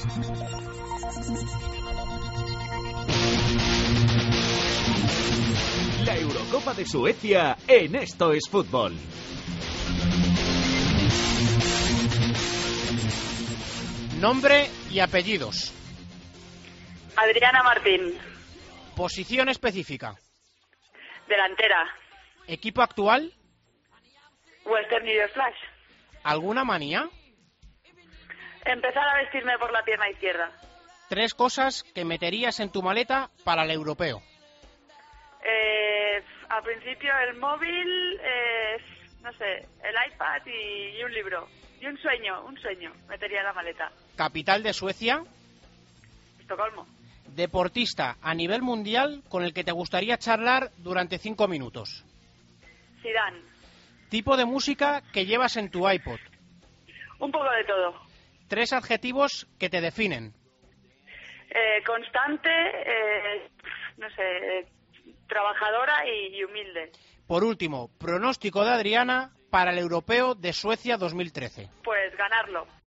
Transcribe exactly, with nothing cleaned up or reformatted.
La Eurocopa de Suecia en Esto es Fútbol. Nombre y apellidos. Adriana Martín. Posición específica. Delantera. Equipo actual. Western Union Flash. ¿Alguna manía? Empezar a vestirme por la pierna izquierda. Tres cosas que meterías en tu maleta para el europeo. Eh, al principio el móvil, eh, no sé, el iPad y, y un libro. Y un sueño, un sueño metería en la maleta. Capital de Suecia. Estocolmo. Deportista a nivel mundial con el que te gustaría charlar durante cinco minutos. Zidane. Tipo de música que llevas en tu iPod. Un poco de todo. Tres adjetivos que te definen. Eh, constante, eh, no sé, trabajadora y, y humilde. Por último, pronóstico de Adriana para el europeo de Suecia dos mil trece. Pues ganarlo.